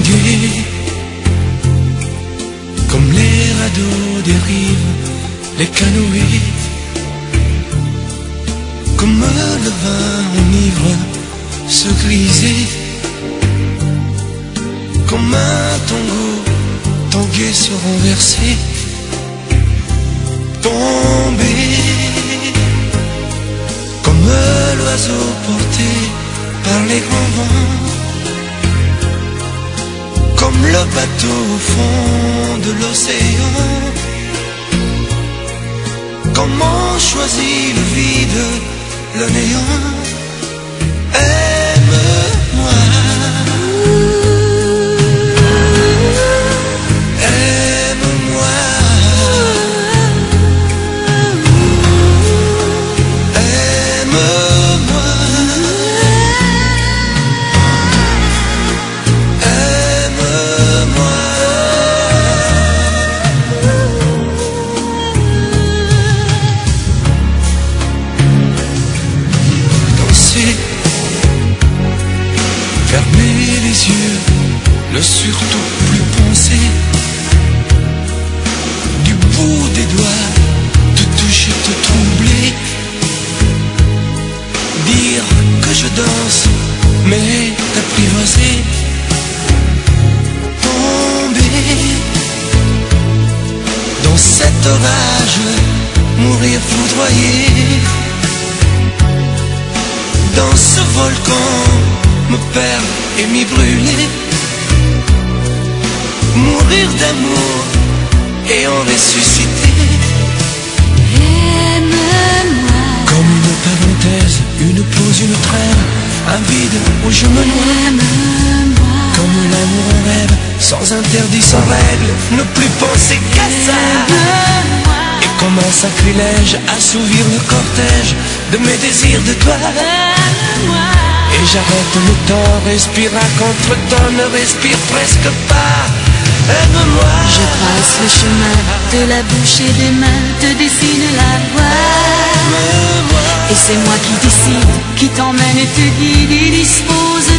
tanguer, comme les radeaux des rives, les canoës, comme le vin enivre se griser, comme un tango tanguer se renverser, tomber, comme l'oiseau porté par les grands vents, comme le bateau au fond de l'océan. Comment choisit le vide, le néant? Aime-moi, aime-moi, aime-moi, aime-moi. Fermer les yeux, ne surtout plus penser, du bout des doigts, te toucher, te troubler, dire que je danse, mais t'apprivoiser, tomber dans cet orage, mourir foudroyé, dans ce volcan, me perdre et m'y brûler, mourir d'amour et en ressusciter. Aime-moi, comme une parenthèse, une pause, une trêve, un vide où je me noie. aime-moi, Comme l'amour en rêve, sans interdit, sans règle, ne plus penser qu'à ça. aime-moi, Et comme un sacrilège, assouvir le cortège de mes désirs de toi. aime-moi. Et j'arrête le temps, respire à contre-temps, ne respire presque pas. Aime-moi. Je trace le chemin de la bouche et des mains, te dessine la voie. Aime-moi. Et c'est moi qui décide, qui t'emmène et te guide et dispose